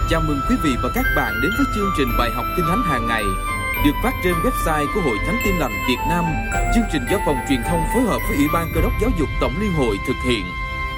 Chào mừng quý vị và các bạn đến với chương trình bài học Kinh Thánh hàng ngày được phát trên website của Hội Thánh Tin Lành Việt Nam. Chương trình do Phòng Truyền thông phối hợp với Ủy ban Cơ đốc Giáo dục Tổng Liên hội thực hiện.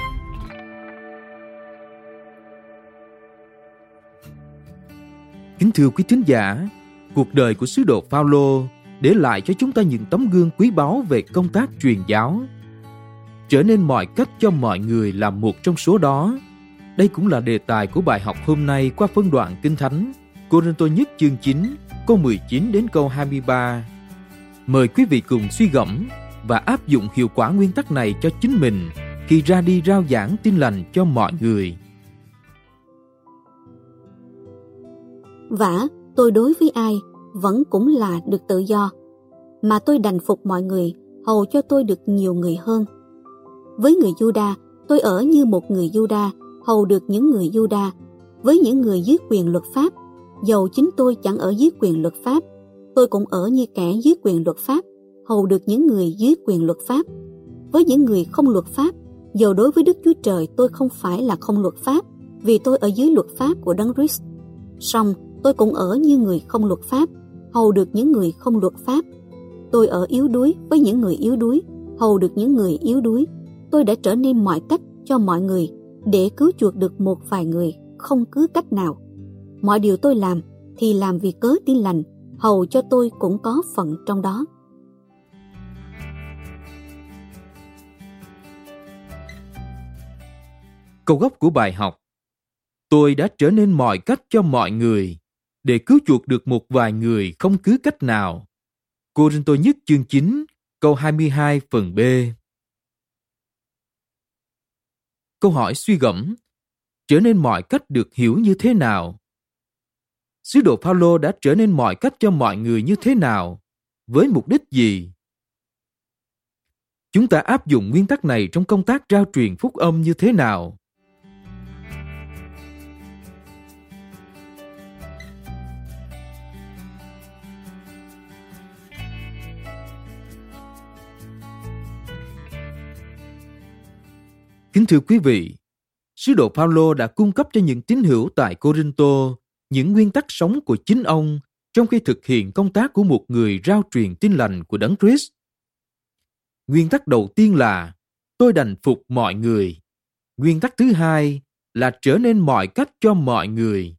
Kính thưa quý thính giả, cuộc đời của sứ đồ Phao-lô để lại cho chúng ta những tấm gương quý báu về công tác truyền giáo. Trở nên mọi cách cho mọi người là một trong số đó. Đây cũng là đề tài của bài học hôm nay qua phân đoạn Kinh Thánh Cô-rinh-tô nhất chương 9, câu 19 đến câu 23. Mời quý vị cùng suy gẫm và áp dụng hiệu quả nguyên tắc này cho chính mình khi ra đi rao giảng tin lành cho mọi người. Vả, tôi đối với ai vẫn cũng là được tự do, mà tôi đành phục mọi người, hầu cho tôi được nhiều người hơn. Với người Giu-đa, tôi ở như một người Giu-đa, hầu được những người Giu-đa. Với những người dưới quyền luật pháp, dầu chính tôi chẳng ở dưới quyền luật pháp, tôi cũng ở như kẻ dưới quyền luật pháp, hầu được những người dưới quyền luật pháp. Với những người không luật pháp, dầu đối với Đức Chúa Trời tôi không phải là không luật pháp, vì tôi ở dưới luật pháp của Đấng Christ. Song tôi cũng ở như người không luật pháp, hầu được những người không luật pháp. Tôi ở yếu đuối với những người yếu đuối, hầu được những người yếu đuối. Tôi đã trở nên mọi cách cho mọi người, để cứu chuộc được một vài người, không cứ cách nào. Mọi điều tôi làm thì làm vì cớ tin lành, hầu cho tôi cũng có phần trong đó. Câu gốc của bài học: Tôi đã trở nên mọi cách cho mọi người, để cứu chuộc được một vài người không cứ cách nào. Cô-rinh-tô nhất chương 9, câu 22 phần B. Câu hỏi suy gẫm: trở nên mọi cách được hiểu như thế nào? Sứ đồ Phao-lô đã trở nên mọi cách cho mọi người như thế nào? Với mục đích gì? Chúng ta áp dụng nguyên tắc này trong công tác rao truyền phúc âm như thế nào? Kính thưa quý vị, sứ đồ Phao-lô đã cung cấp cho những tín hữu tại Cô-rinh-tô những nguyên tắc sống của chính ông trong khi thực hiện công tác của một người rao truyền tin lành của Đấng Christ. Nguyên tắc đầu tiên là tôi đành phục mọi người. Nguyên tắc thứ hai là trở nên mọi cách cho mọi người.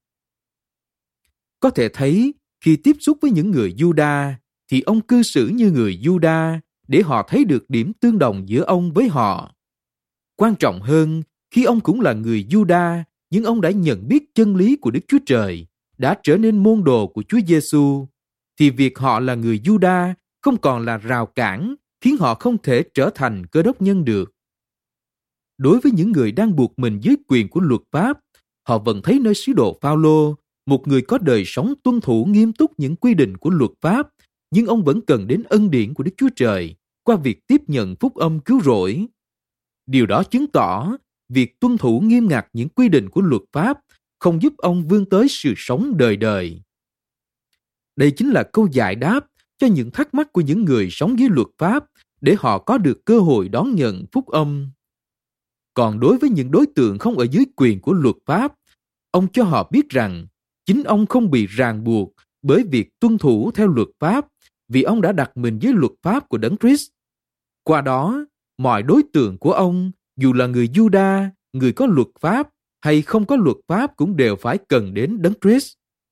Có thể thấy khi tiếp xúc với những người Giu-đa thì ông cư xử như người Giu-đa để họ thấy được điểm tương đồng giữa ông với họ. Quan trọng hơn, khi ông cũng là người Giu-đa, nhưng ông đã nhận biết chân lý của Đức Chúa Trời, đã trở nên môn đồ của Chúa Giêsu, thì việc họ là người Giu-đa không còn là rào cản khiến họ không thể trở thành Cơ đốc nhân được. Đối với những người đang buộc mình dưới quyền của luật pháp, họ vẫn thấy nơi sứ đồ Phao-lô, một người có đời sống tuân thủ nghiêm túc những quy định của luật pháp, nhưng ông vẫn cần đến ân điển của Đức Chúa Trời qua việc tiếp nhận phúc âm cứu rỗi. Điều đó chứng tỏ việc tuân thủ nghiêm ngặt những quy định của luật pháp không giúp ông vươn tới sự sống đời đời. Đây chính là câu giải đáp cho những thắc mắc của những người sống dưới luật pháp để họ có được cơ hội đón nhận phúc âm. Còn đối với những đối tượng không ở dưới quyền của luật pháp, ông cho họ biết rằng chính ông không bị ràng buộc bởi việc tuân thủ theo luật pháp vì ông đã đặt mình dưới luật pháp của Đấng Christ. Qua đó, mọi đối tượng của ông, dù là người Giu-đa, người có luật pháp hay không có luật pháp cũng đều phải cần đến Đấng Christ.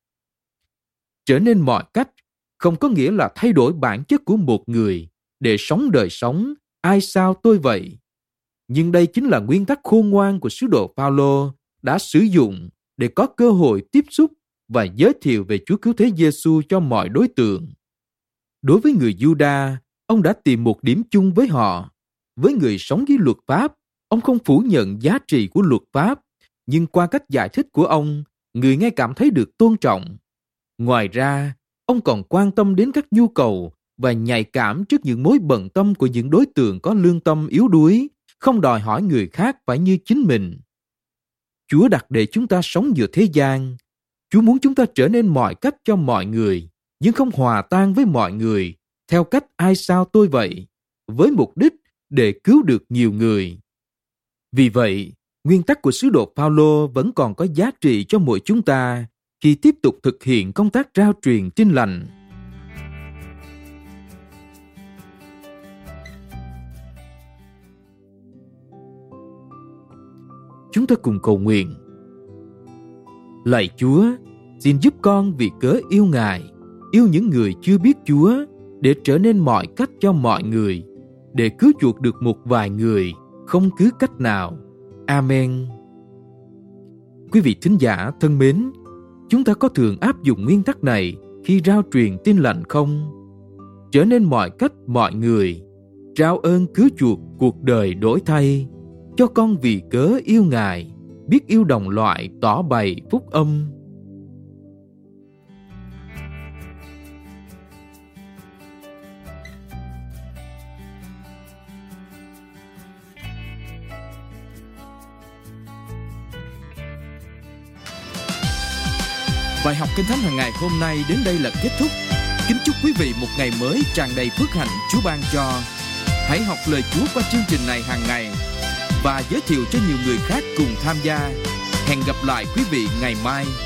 Trở nên mọi cách không có nghĩa là thay đổi bản chất của một người để sống đời sống ai sao tôi vậy. Nhưng đây chính là nguyên tắc khôn ngoan của sứ đồ Phao-lô đã sử dụng để có cơ hội tiếp xúc và giới thiệu về Chúa Cứu Thế Giêsu cho mọi đối tượng. Đối với người Giu-đa, ông đã tìm một điểm chung với họ. Với người sống dưới luật pháp, ông không phủ nhận giá trị của luật pháp, nhưng qua cách giải thích của ông, người nghe cảm thấy được tôn trọng. Ngoài ra, ông còn quan tâm đến các nhu cầu và nhạy cảm trước những mối bận tâm của những đối tượng có lương tâm yếu đuối, không đòi hỏi người khác phải như chính mình. Chúa đặt để chúng ta sống giữa thế gian. Chúa muốn chúng ta trở nên mọi cách cho mọi người, nhưng không hòa tan với mọi người, theo cách ai sao tôi vậy, với mục đích để cứu được nhiều người. Vì vậy, Nguyên tắc của sứ đồ Phaolô vẫn còn có giá trị cho mỗi chúng ta khi tiếp tục thực hiện công tác rao truyền tin lành. Chúng ta cùng cầu nguyện. Lạy Chúa, xin giúp con vì cớ yêu Ngài, yêu những người chưa biết Chúa, để trở nên mọi cách cho mọi người, để cứu chuộc được một vài người, không cứ cách nào. Amen. Quý vị thính giả thân mến, chúng ta có thường áp dụng nguyên tắc này khi rao truyền tin lành không? Trở nên mọi cách mọi người, trao ơn cứu chuộc cuộc đời đổi thay, cho con vì cớ yêu Ngài, biết yêu đồng loại tỏ bày phúc âm. Bài học Kinh Thánh hàng ngày hôm nay đến đây là kết thúc. Kính chúc quý vị một ngày mới tràn đầy phước hạnh Chúa ban cho. Hãy học lời Chúa qua chương trình này hàng ngày và giới thiệu cho nhiều người khác cùng tham gia. Hẹn gặp lại quý vị ngày mai.